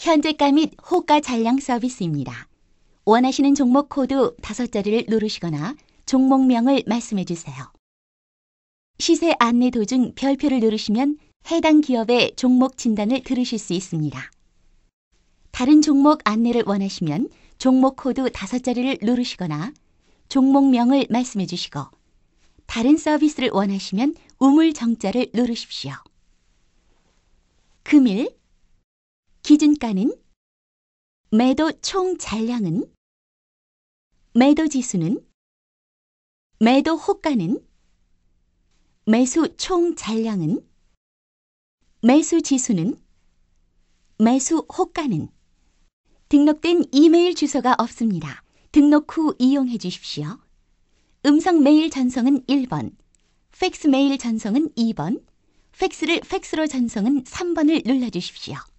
현재가 및 호가 잔량 서비스입니다. 원하시는 종목 코드 5자리를 누르시거나 종목명을 말씀해 주세요. 시세 안내 도중 별표를 누르시면 해당 기업의 종목 진단을 들으실 수 있습니다. 다른 종목 안내를 원하시면 종목 코드 5자리를 누르시거나 종목명을 말씀해 주시고 다른 서비스를 원하시면 우물 정자를 누르십시오. 금일 기준가는 매도 총 잔량은 매도 지수는 매도 호가는 매수 총 잔량은 매수 지수는 매수 호가는 등록된 이메일 주소가 없습니다. 등록 후 이용해 주십시오. 음성 메일 전송은 1번, 팩스 메일 전송은 2번, 팩스를 팩스로 전송은 3번을 눌러주십시오.